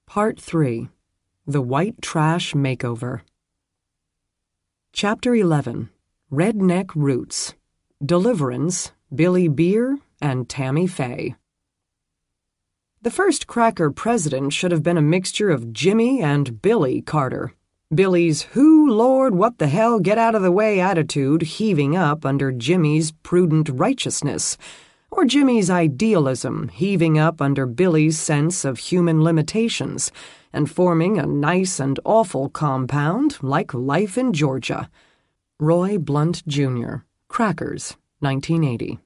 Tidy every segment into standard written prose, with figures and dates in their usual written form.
Part 3. The White Trash Makeover. Chapter 11. Redneck Roots. Deliverance, Billy Beer, and Tammy Faye. The first cracker president should have been a mixture of Jimmy and Billy Carter. Billy's "Who, Lord, what the hell, get out of the way" attitude heaving up under Jimmy's prudent righteousness, or Jimmy's idealism heaving up under Billy's sense of human limitations, and forming a nice and awful compound like life in Georgia. Roy Blunt, Jr., Crackers, 1980.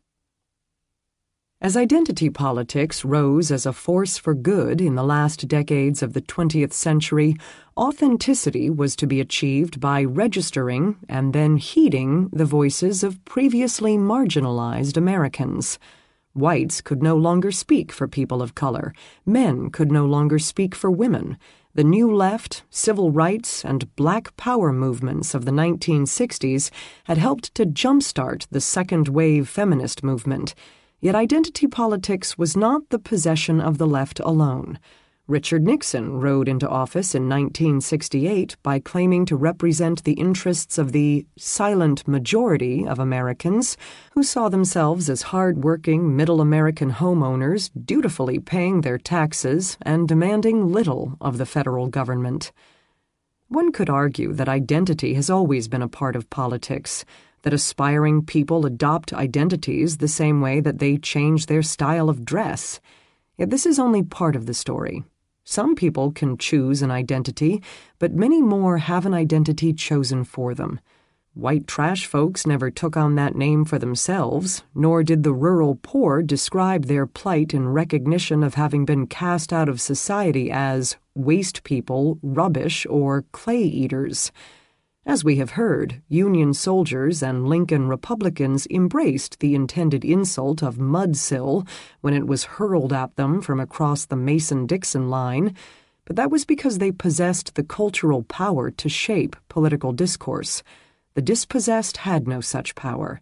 As identity politics rose as a force for good in the last decades of the 20th century, authenticity was to be achieved by registering and then heeding the voices of previously marginalized Americans. Whites could no longer speak for people of color. Men could no longer speak for women. The New Left, civil rights, and Black Power movements of the 1960s had helped to jumpstart the second-wave feminist movement. Yet identity politics was not the possession of the left alone. Richard Nixon rode into office in 1968 by claiming to represent the interests of the silent majority of Americans who saw themselves as hard-working middle American homeowners dutifully paying their taxes and demanding little of the federal government. One could argue that identity has always been a part of politics, that aspiring people adopt identities the same way that they change their style of dress. Yet this is only part of the story. Some people can choose an identity, but many more have an identity chosen for them. White trash folks never took on that name for themselves, nor did the rural poor describe their plight in recognition of having been cast out of society as waste people, rubbish, or clay eaters. As we have heard, Union soldiers and Lincoln Republicans embraced the intended insult of mudsill when it was hurled at them from across the Mason-Dixon line, but that was because they possessed the cultural power to shape political discourse. The dispossessed had no such power.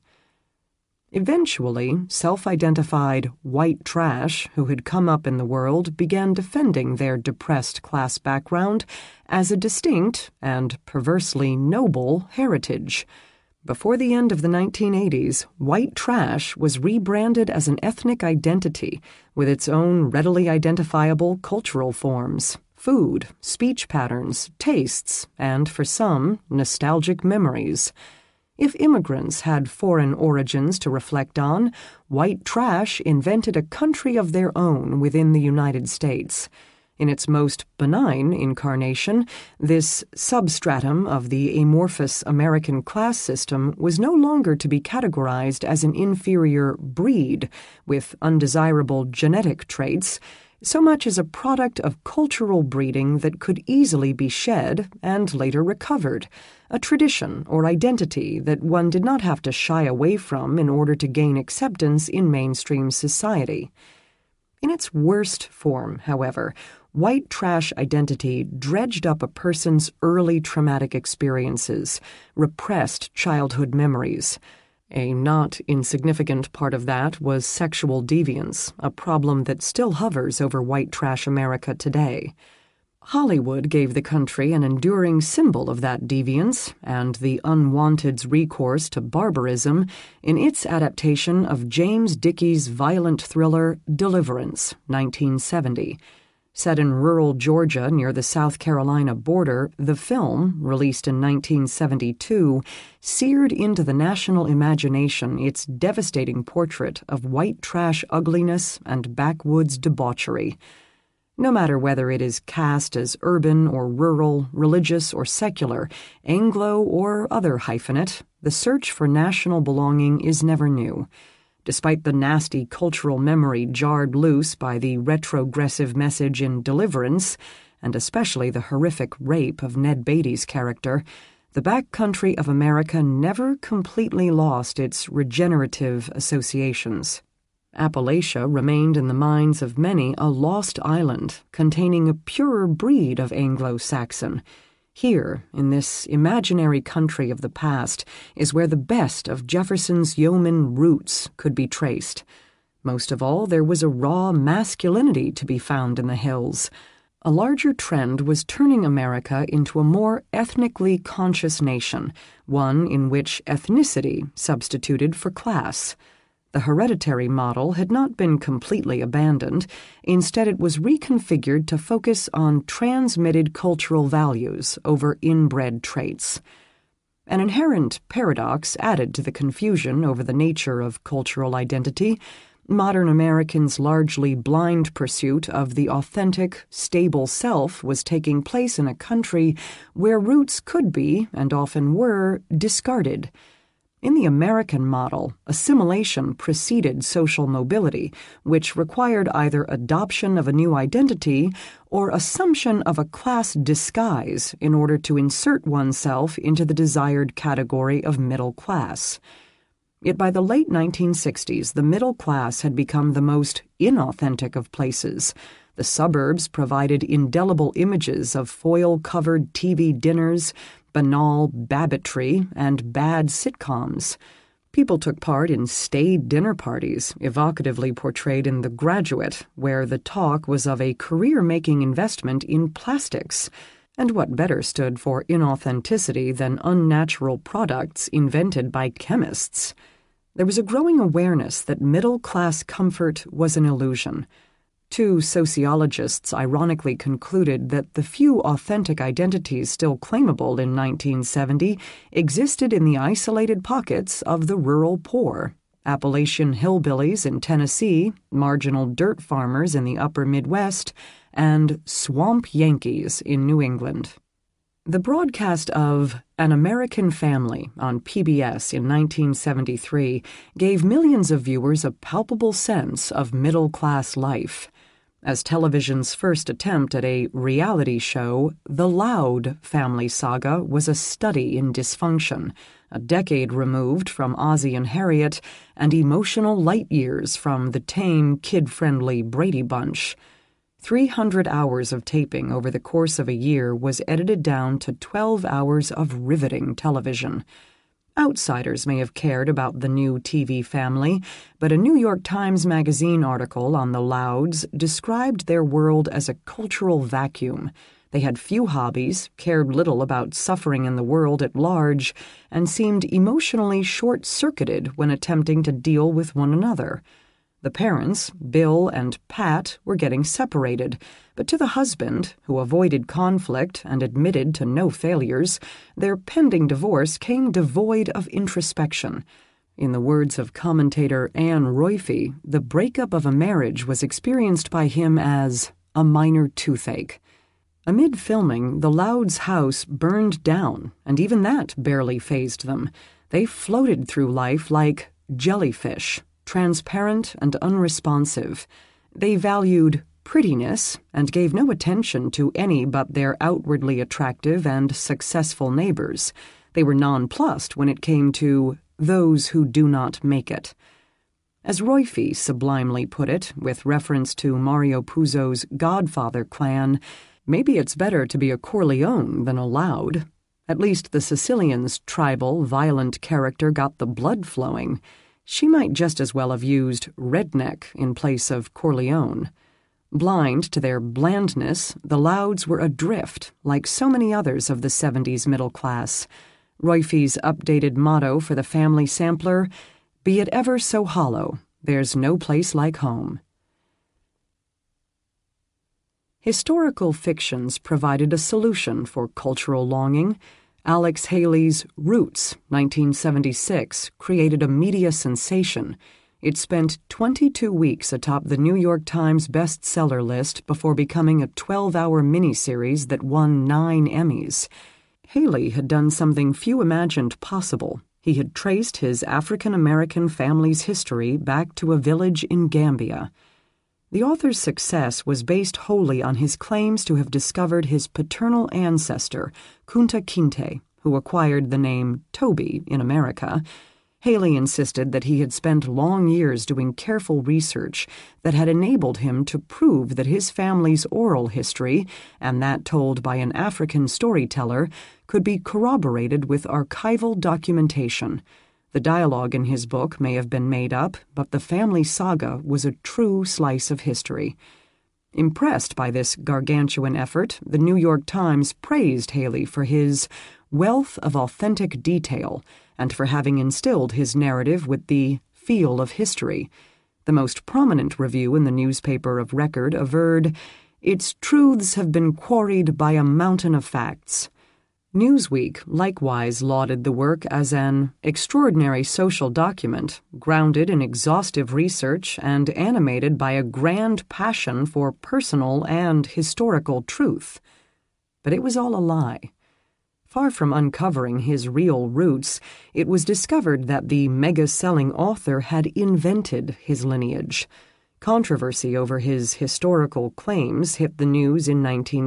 Eventually, self-identified white trash who had come up in the world began defending their depressed class background as a distinct and perversely noble heritage. Before the end of the 1980s, white trash was rebranded as an ethnic identity with its own readily identifiable cultural forms, food, speech patterns, tastes, and, for some, nostalgic memories. If immigrants had foreign origins to reflect on, white trash invented a country of their own within the United States. In its most benign incarnation, this substratum of the amorphous American class system was no longer to be categorized as an inferior breed with undesirable genetic traits, so much as a product of cultural breeding that could easily be shed and later recovered, a tradition or identity that one did not have to shy away from in order to gain acceptance in mainstream society. In its worst form, however, white trash identity dredged up a person's early traumatic experiences, repressed childhood memories. A not insignificant part of that was sexual deviance, a problem that still hovers over white trash America today. Hollywood gave the country an enduring symbol of that deviance and the unwanted's recourse to barbarism in its adaptation of James Dickey's violent thriller Deliverance, 1970. Set in rural Georgia near the South Carolina border, the film, released in 1972, seared into the national imagination its devastating portrait of white trash ugliness and backwoods debauchery. No matter whether it is cast as urban or rural, religious or secular, Anglo or other hyphenate, the search for national belonging is never new. Despite the nasty cultural memory jarred loose by the retrogressive message in Deliverance, and especially the horrific rape of Ned Beatty's character, the backcountry of America never completely lost its regenerative associations. Appalachia remained in the minds of many a lost island containing a purer breed of Anglo-Saxon. Here, in this imaginary country of the past, is where the best of Jefferson's yeoman roots could be traced. Most of all, there was a raw masculinity to be found in the hills. A larger trend was turning America into a more ethnically conscious nation, one in which ethnicity substituted for class. The hereditary model had not been completely abandoned. Instead, it was reconfigured to focus on transmitted cultural values over inbred traits. An inherent paradox added to the confusion over the nature of cultural identity. Modern Americans' largely blind pursuit of the authentic, stable self was taking place in a country where roots could be, and often were, discarded. In the American model, assimilation preceded social mobility, which required either adoption of a new identity or assumption of a class disguise in order to insert oneself into the desired category of middle class. Yet by the late 1960s, the middle class had become the most inauthentic of places. The suburbs provided indelible images of foil-covered TV dinners, banal babbitry, and bad sitcoms. People took part in staid dinner parties, evocatively portrayed in The Graduate, where the talk was of a career-making investment in plastics. And what better stood for inauthenticity than unnatural products invented by chemists? There was a growing awareness that middle-class comfort was an illusion. Two sociologists ironically concluded that the few authentic identities still claimable in 1970 existed in the isolated pockets of the rural poor. Appalachian hillbillies in Tennessee, marginal dirt farmers in the upper Midwest, and swamp Yankees in New England. The broadcast of An American Family on PBS in 1973 gave millions of viewers a palpable sense of middle-class life. As television's first attempt at a reality show, The Loud Family Saga was a study in dysfunction, a decade removed from Ozzie and Harriet, and emotional light years from the tame, kid-friendly Brady Bunch. 300 hours of taping over the course of a year was edited down to 12 hours of riveting television. Outsiders may have cared about the new TV family, but a New York Times Magazine article on the Louds described their world as a cultural vacuum. They had few hobbies, cared little about suffering in the world at large, and seemed emotionally short-circuited when attempting to deal with one another. The parents, Bill and Pat, were getting separated, but to the husband, who avoided conflict and admitted to no failures, their pending divorce came devoid of introspection. In the words of commentator Anne Roiphe, the breakup of a marriage was experienced by him as a minor toothache. Amid filming, the Louds' house burned down, and even that barely fazed them. They floated through life like jellyfish, transparent and unresponsive. They valued prettiness and gave no attention to any but their outwardly attractive and successful neighbors. They were nonplussed when it came to those who do not make it. As Roiphe sublimely put it, with reference to Mario Puzo's Godfather clan, maybe it's better to be a Corleone than a Loud. At least the Sicilian's tribal, violent character got the blood flowing. She might just as well have used redneck in place of Corleone. Blind to their blandness, the Louds were adrift, like so many others of the 70s middle class. Roiphe's updated motto for the family sampler, "Be it ever so hollow, there's no place like home." Historical fictions provided a solution for cultural longing. Alex Haley's Roots, 1976, created a media sensation. It spent 22 weeks atop the New York Times bestseller list before becoming a 12-hour miniseries that won 9 Emmys. Haley had done something few imagined possible. He had traced his African-American family's history back to a village in Gambia. The author's success was based wholly on his claims to have discovered his paternal ancestor, Kunta Kinte, who acquired the name Toby in America. Haley insisted that he had spent long years doing careful research that had enabled him to prove that his family's oral history, and that told by an African storyteller, could be corroborated with archival documentation. The dialogue in his book may have been made up, but the family saga was a true slice of history. Impressed by this gargantuan effort, the New York Times praised Haley for his wealth of authentic detail and for having instilled his narrative with the feel of history. The most prominent review in the newspaper of record averred, "Its truths have been quarried by a mountain of facts." Newsweek likewise lauded the work as an extraordinary social document, grounded in exhaustive research and animated by a grand passion for personal and historical truth. But it was all a lie. Far from uncovering his real roots, it was discovered that the mega-selling author had invented his lineage. Controversy over his historical claims hit the news in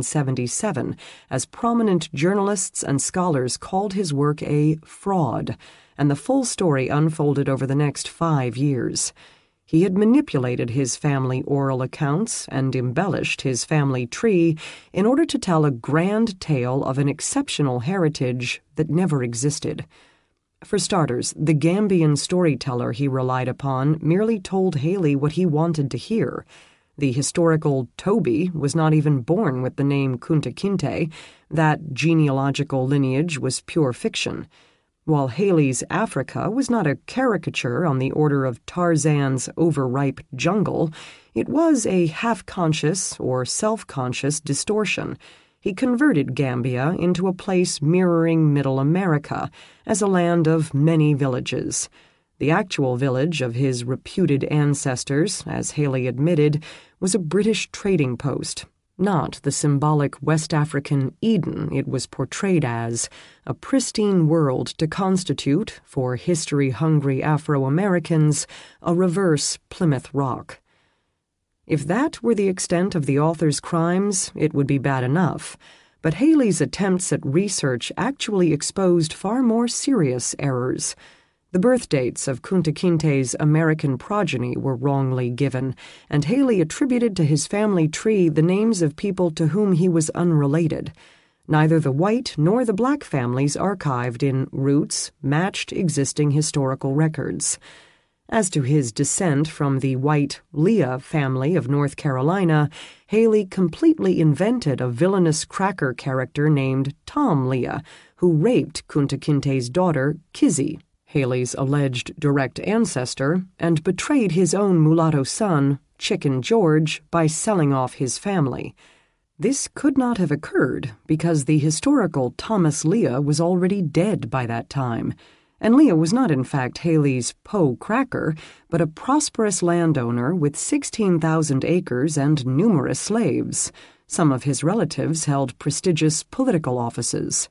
1977 as prominent journalists and scholars called his work a fraud, and the full story unfolded over the next 5 years. He had manipulated his family oral accounts and embellished his family tree in order to tell a grand tale of an exceptional heritage that never existed. For starters, the Gambian storyteller he relied upon merely told Haley what he wanted to hear. The historical Toby was not even born with the name Kunta Kinte. That genealogical lineage was pure fiction. While Haley's Africa was not a caricature on the order of Tarzan's overripe jungle, it was a half-conscious or self-conscious distortion. He converted Gambia into a place mirroring Middle America, as a land of many villages. The actual village of his reputed ancestors, as Haley admitted, was a British trading post, not the symbolic West African Eden it was portrayed as, a pristine world to constitute, for history-hungry Afro-Americans, a reverse Plymouth Rock. If that were the extent of the author's crimes, it would be bad enough. But Haley's attempts at research actually exposed far more serious errors. The birth dates of Kunta Kinte's American progeny were wrongly given, and Haley attributed to his family tree the names of people to whom he was unrelated. Neither the white nor the black families archived in Roots matched existing historical records. As to his descent from the white Leah family of North Carolina, Haley completely invented a villainous cracker character named Tom Leah, who raped Kunta Kinte's daughter, Kizzy, Haley's alleged direct ancestor, and betrayed his own mulatto son, Chicken George, by selling off his family. This could not have occurred because the historical Thomas Leah was already dead by that time. And Leah was not in fact Haley's Poe Cracker, but a prosperous landowner with 16,000 acres and numerous slaves. Some of his relatives held prestigious political offices.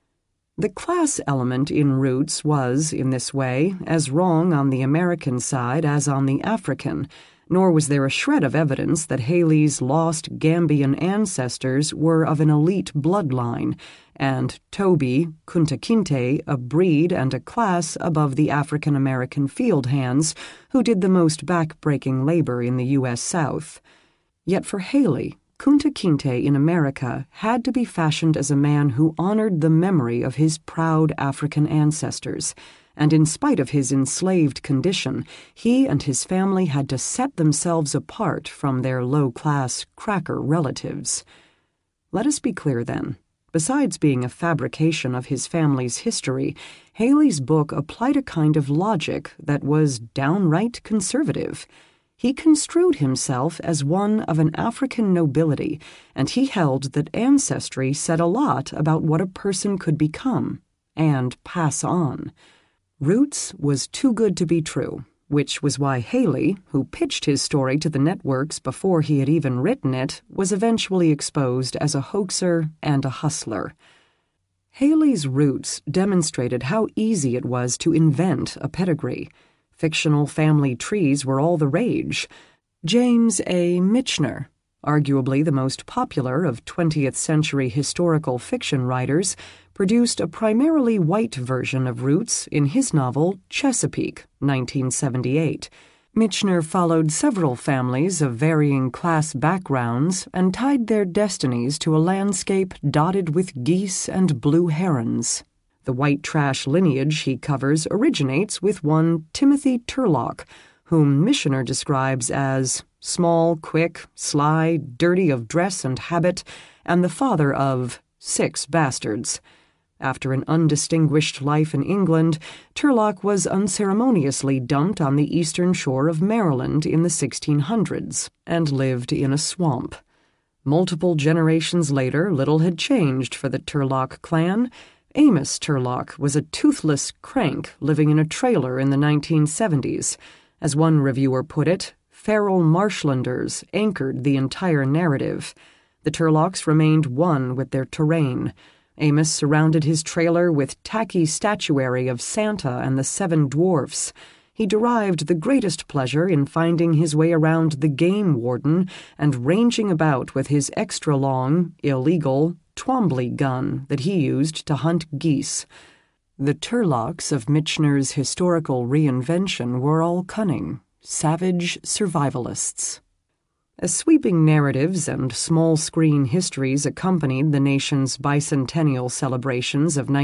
The class element in Roots was, in this way, as wrong on the American side as on the African, nor was there a shred of evidence that Haley's lost Gambian ancestors were of an elite bloodline, and Toby, Kunta Kinte, a breed and a class above the African-American field hands who did the most back-breaking labor in the U.S. South. Yet for Haley, Kunta Kinte in America had to be fashioned as a man who honored the memory of his proud African ancestors, and in spite of his enslaved condition, he and his family had to set themselves apart from their low-class cracker relatives. Let us be clear, then. Besides being a fabrication of his family's history, Haley's book applied a kind of logic that was downright conservative. He construed himself as one of an African nobility, and he held that ancestry said a lot about what a person could become and pass on. Roots was too good to be true, which was why Haley, who pitched his story to the networks before he had even written it, was eventually exposed as a hoaxer and a hustler. Haley's Roots demonstrated how easy it was to invent a pedigree. Fictional family trees were all the rage. James A. Michener, arguably the most popular of 20th century historical fiction writers, produced a primarily white version of Roots in his novel Chesapeake, 1978. Michener followed several families of varying class backgrounds and tied their destinies to a landscape dotted with geese and blue herons. The white trash lineage he covers originates with one Timothy Turlock, whom Michener describes as small, quick, sly, dirty of dress and habit, and the father of 6 bastards. After an undistinguished life in England, Turlock was unceremoniously dumped on the eastern shore of Maryland in the 1600s and lived in a swamp. Multiple generations later, little had changed for the Turlock clan. Amos Turlock was a toothless crank living in a trailer in the 1970s. As one reviewer put it, feral marshlanders anchored the entire narrative. The Turlocks remained one with their terrain. Amos surrounded his trailer with tacky statuary of Santa and the 7 dwarfs. He derived the greatest pleasure in finding his way around the game warden and ranging about with his extra-long, illegal Twombly gun that he used to hunt geese. The Turlocks of Michener's historical reinvention were all cunning, savage survivalists. As sweeping narratives and small-screen histories accompanied the nation's bicentennial celebrations of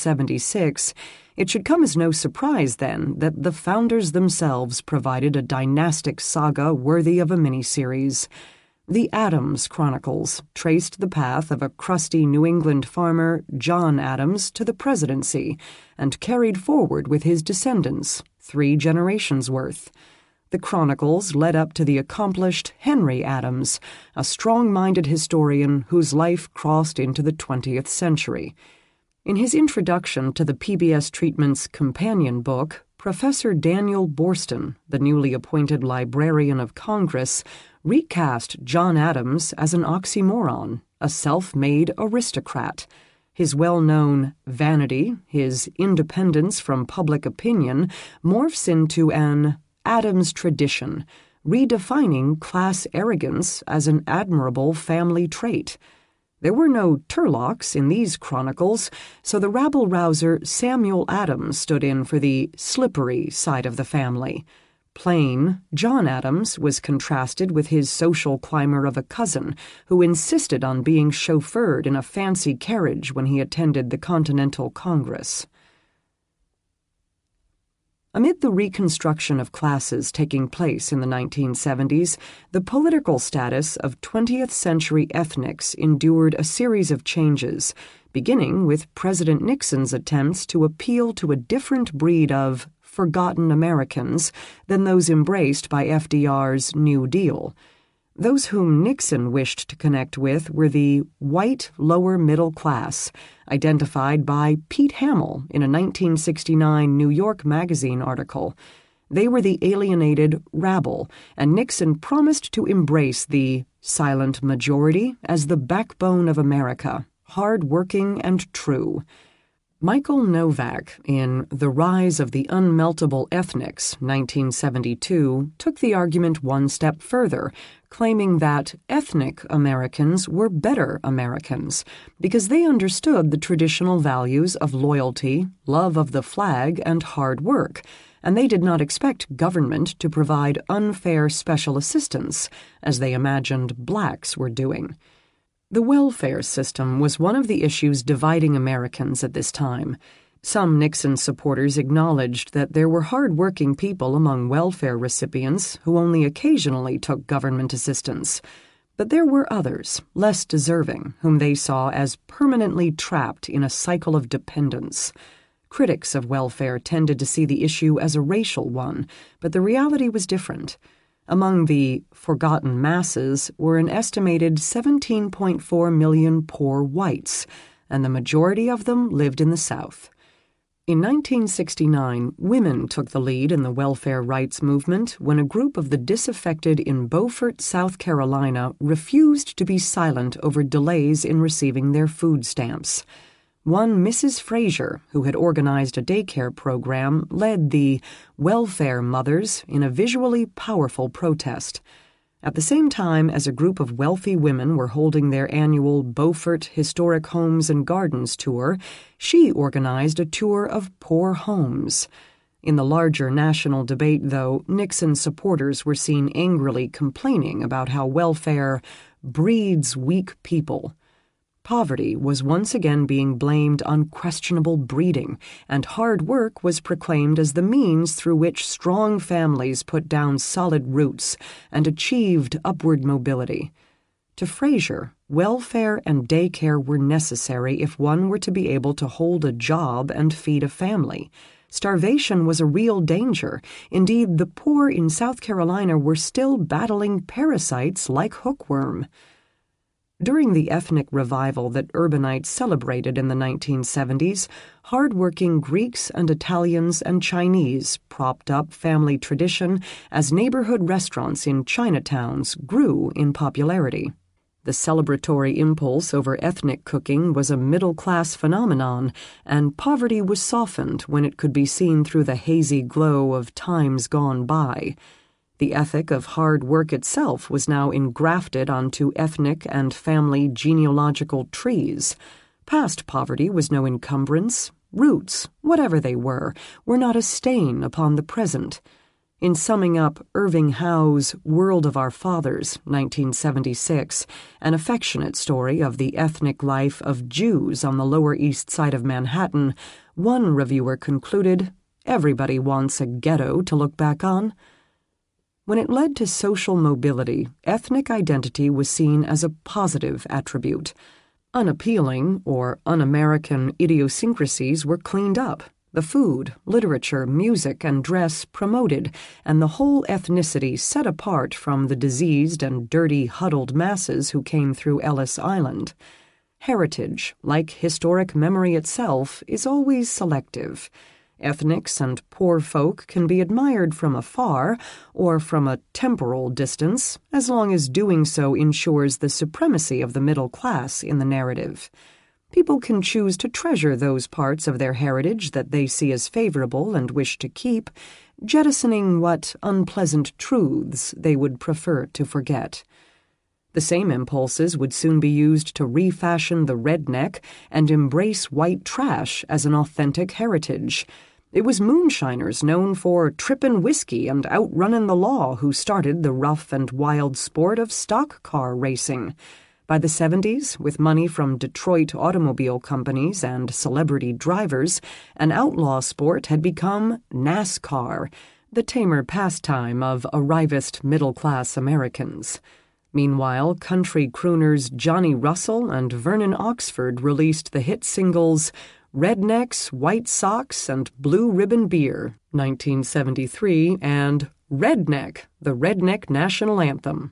1976, it should come as no surprise, then, that the founders themselves provided a dynastic saga worthy of a miniseries. The Adams Chronicles traced the path of a crusty New England farmer, John Adams, to the presidency, and carried forward with his descendants, 3 generations' worth. The chronicles led up to the accomplished Henry Adams, a strong-minded historian whose life crossed into the 20th century. In his introduction to the PBS Treatment's companion book, Professor Daniel Boorstin, the newly appointed Librarian of Congress, recast John Adams as an oxymoron, a self-made aristocrat. His well-known vanity, his independence from public opinion, morphs into an Adams tradition, redefining class arrogance as an admirable family trait. There were no Turlocks in these chronicles, so the rabble-rouser Samuel Adams stood in for the slippery side of the family. Plain, John Adams was contrasted with his social climber of a cousin who insisted on being chauffeured in a fancy carriage when he attended the Continental Congress. Amid the reconstruction of classes taking place in the 1970s, the political status of 20th-century ethnics endured a series of changes, beginning with President Nixon's attempts to appeal to a different breed of forgotten Americans than those embraced by FDR's New Deal. Those whom Nixon wished to connect with were the white lower middle class, identified by Pete Hamill in a 1969 New York Magazine article. They were the alienated rabble, and Nixon promised to embrace the silent majority as the backbone of America, hard-working and true. Michael Novak, in The Rise of the Unmeltable Ethnics, 1972, took the argument one step further, claiming that ethnic Americans were better Americans because they understood the traditional values of loyalty, love of the flag, and hard work, and they did not expect government to provide unfair special assistance, as they imagined blacks were doing. The welfare system was one of the issues dividing Americans at this time. Some Nixon supporters acknowledged that there were hard-working people among welfare recipients who only occasionally took government assistance. But there were others, less deserving, whom they saw as permanently trapped in a cycle of dependence. Critics of welfare tended to see the issue as a racial one, but the reality was different. Among the forgotten masses were an estimated 17.4 million poor whites, and the majority of them lived in the South. In 1969, women took the lead in the welfare rights movement when a group of the disaffected in Beaufort, South Carolina, refused to be silent over delays in receiving their food stamps. One Mrs. Fraser, who had organized a daycare program, led the Welfare Mothers in a visually powerful protest. At the same time as a group of wealthy women were holding their annual Beaufort Historic Homes and Gardens tour, she organized a tour of poor homes. In the larger national debate, though, Nixon supporters were seen angrily complaining about how welfare breeds weak people. Poverty was once again being blamed on questionable breeding, and hard work was proclaimed as the means through which strong families put down solid roots and achieved upward mobility. To Fraser, welfare and daycare were necessary if one were to be able to hold a job and feed a family. Starvation was a real danger. Indeed, the poor in South Carolina were still battling parasites like hookworm. During the ethnic revival that urbanites celebrated in the 1970s, hard-working Greeks and Italians and Chinese propped up family tradition as neighborhood restaurants in Chinatowns grew in popularity. The celebratory impulse over ethnic cooking was a middle-class phenomenon, and poverty was softened when it could be seen through the hazy glow of times gone by. The ethic of hard work itself was now engrafted onto ethnic and family genealogical trees. Past poverty was no encumbrance. Roots, whatever they were not a stain upon the present. In summing up Irving Howe's World of Our Fathers, 1976, an affectionate story of the ethnic life of Jews on the Lower East Side of Manhattan, one reviewer concluded, "Everybody wants a ghetto to look back on." When it led to social mobility, ethnic identity was seen as a positive attribute. Unappealing or un-American idiosyncrasies were cleaned up. The food, literature, music, and dress promoted, and the whole ethnicity set apart from the diseased and dirty huddled masses who came through Ellis Island. Heritage, like historic memory itself, is always selective. Ethnics and poor folk can be admired from afar or from a temporal distance, as long as doing so ensures the supremacy of the middle class in the narrative. People can choose to treasure those parts of their heritage that they see as favorable and wish to keep, jettisoning what unpleasant truths they would prefer to forget. The same impulses would soon be used to refashion the redneck and embrace white trash as an authentic heritage. It was moonshiners known for trippin' whiskey and outrunnin' the law who started the rough and wild sport of stock car racing. By the 70s, with money from Detroit automobile companies and celebrity drivers, an outlaw sport had become NASCAR, the tamer pastime of arrivist middle-class Americans. Meanwhile, country crooners Johnny Russell and Vernon Oxford released the hit singles Rednecks, White Socks, and Blue Ribbon Beer, 1973, and Redneck, the Redneck National Anthem,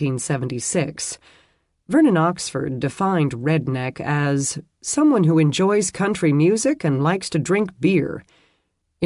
1976. Vernon Oxford defined redneck as someone who enjoys country music and likes to drink beer. In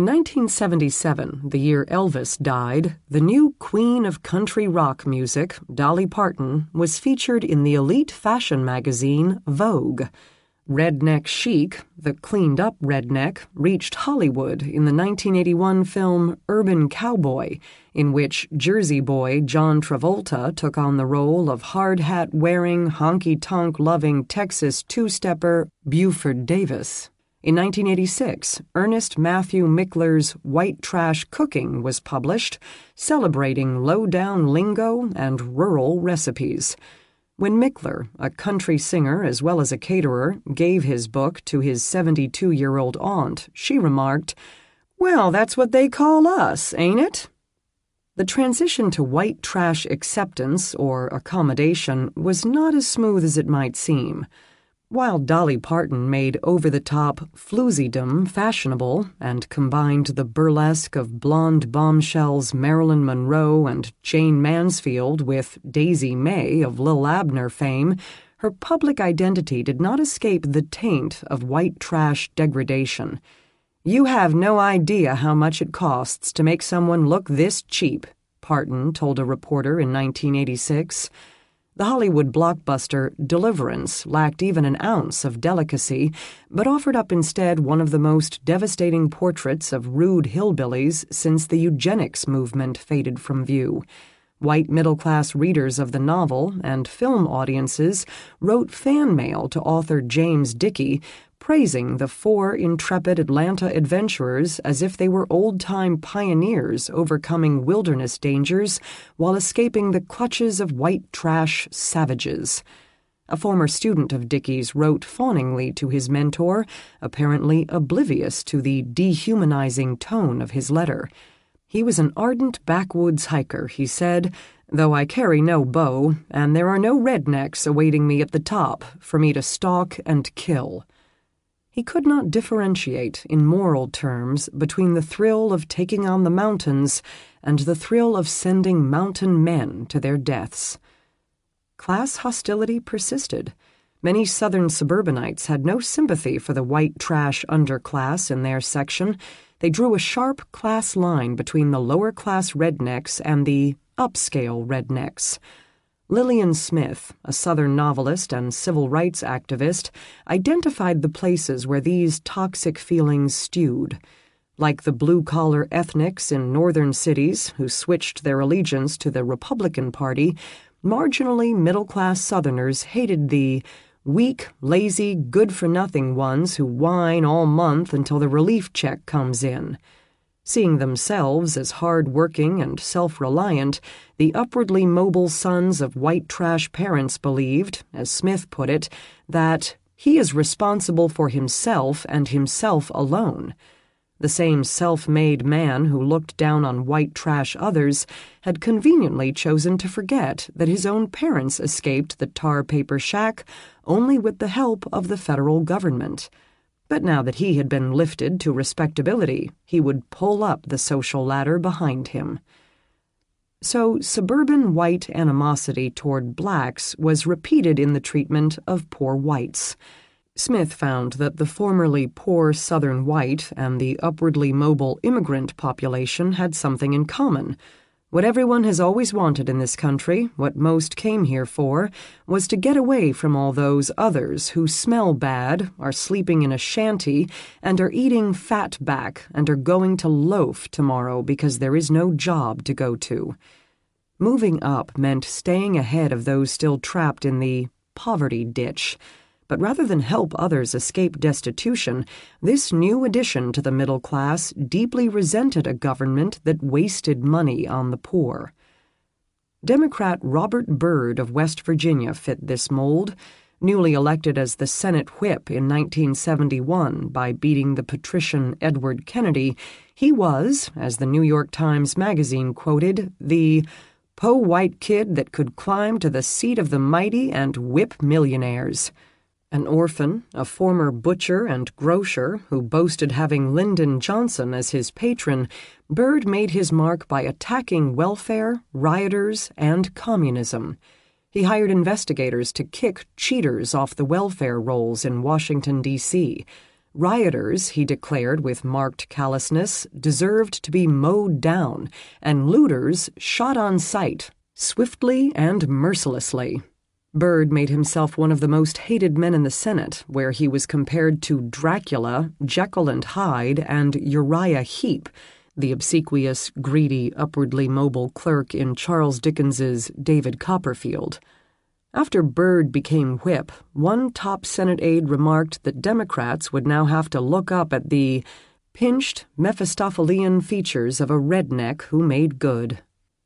1977, the year Elvis died, the new queen of country rock music, Dolly Parton, was featured in the elite fashion magazine Vogue. Redneck chic, the cleaned-up redneck, reached Hollywood in the 1981 film Urban Cowboy, in which Jersey boy John Travolta took on the role of hard-hat-wearing, honky-tonk-loving Texas two-stepper Buford Davis. In 1986, Ernest Matthew Mickler's White Trash Cooking was published, celebrating low-down lingo and rural recipes. When Mickler, a country singer as well as a caterer, gave his book to his 72-year-old aunt, she remarked, "Well, that's what they call us, ain't it?" The transition to white trash acceptance or accommodation was not as smooth as it might seem. While Dolly Parton made over-the-top flooziedom fashionable and combined the burlesque of blonde bombshells Marilyn Monroe and Jane Mansfield with Daisy May of Lil Abner fame, her public identity did not escape the taint of white trash degradation. "You have no idea how much it costs to make someone look this cheap," Parton told a reporter in 1986. The Hollywood blockbuster Deliverance lacked even an ounce of delicacy, but offered up instead one of the most devastating portraits of rude hillbillies since the eugenics movement faded from view. White middle-class readers of the novel and film audiences wrote fan mail to author James Dickey, praising the four intrepid Atlanta adventurers as if they were old-time pioneers overcoming wilderness dangers while escaping the clutches of white trash savages. A former student of Dickey's wrote fawningly to his mentor, apparently oblivious to the dehumanizing tone of his letter. He was an ardent backwoods hiker, he said, though I carry no bow, and there are no rednecks awaiting me at the top for me to stalk and kill. He could not differentiate, in moral terms, between the thrill of taking on the mountains and the thrill of sending mountain men to their deaths. Class hostility persisted. Many Southern suburbanites had no sympathy for the white trash underclass in their section. They drew a sharp class line between the lower-class rednecks and the upscale rednecks. Lillian Smith, a Southern novelist and civil rights activist, identified the places where these toxic feelings stewed. Like the blue-collar ethnics in northern cities who switched their allegiance to the Republican Party, marginally middle-class Southerners hated the weak, lazy, good-for-nothing ones who whine all month until the relief check comes in. Seeing themselves as hard-working and self-reliant, the upwardly mobile sons of white trash parents believed, as Smith put it, that he is responsible for himself and himself alone. The same self-made man who looked down on white trash others had conveniently chosen to forget that his own parents escaped the tar paper shack only with the help of the federal government. But now that he had been lifted to respectability, he would pull up the social ladder behind him. So suburban white animosity toward blacks was repeated in the treatment of poor whites. Smith found that the formerly poor Southern white and the upwardly mobile immigrant population had something in common. What everyone has always wanted in this country, what most came here for, was to get away from all those others who smell bad, are sleeping in a shanty, and are eating fatback and are going to loaf tomorrow because there is no job to go to. Moving up meant staying ahead of those still trapped in the poverty ditch. But rather than help others escape destitution, this new addition to the middle class deeply resented a government that wasted money on the poor. Democrat Robert Byrd of West Virginia fit this mold. Newly elected as the Senate whip in 1971 by beating the patrician Edward Kennedy, he was, as the New York Times Magazine quoted, the "po' white kid that could climb to the seat of the mighty and whip millionaires." An orphan, a former butcher and grocer who boasted having Lyndon Johnson as his patron, Byrd made his mark by attacking welfare, rioters, and communism. He hired investigators to kick cheaters off the welfare rolls in Washington, D.C. Rioters, he declared with marked callousness, deserved to be mowed down, and looters shot on sight, swiftly and mercilessly. Byrd made himself one of the most hated men in the Senate, where he was compared to Dracula, Jekyll and Hyde, and Uriah Heep, the obsequious, greedy, upwardly mobile clerk in Charles Dickens's David Copperfield. After Byrd became whip, one top Senate aide remarked that Democrats would now have to look up at the pinched, Mephistophelian features of a redneck who made good.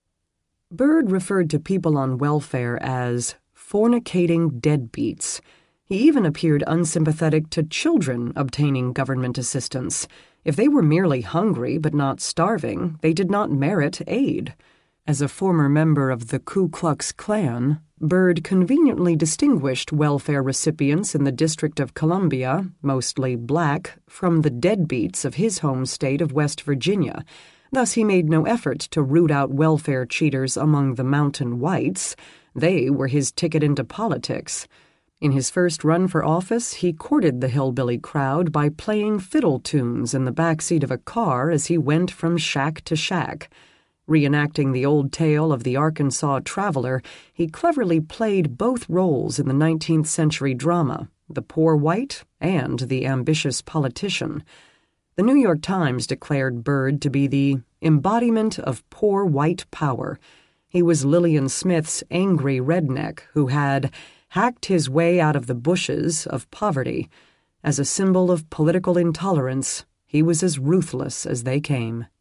Byrd referred to people on welfare as fornicating deadbeats. He even appeared unsympathetic to children obtaining government assistance. If they were merely hungry but not starving, they did not merit aid. As a former member of the Ku Klux Klan, Byrd conveniently distinguished welfare recipients in the District of Columbia, mostly black, from the deadbeats of his home state of West Virginia. Thus he made no effort to root out welfare cheaters among the mountain whites. They were his ticket into politics. In his first run for office, he courted the hillbilly crowd by playing fiddle tunes in the back seat of a car as he went from shack to shack. Reenacting the old tale of the Arkansas traveler, he cleverly played both roles in the 19th century drama, the poor white and the ambitious politician. The New York Times declared Byrd to be the embodiment of poor white power. He was Lillian Smith's angry redneck who had hacked his way out of the bushes of poverty. As a symbol of political intolerance, he was as ruthless as they came.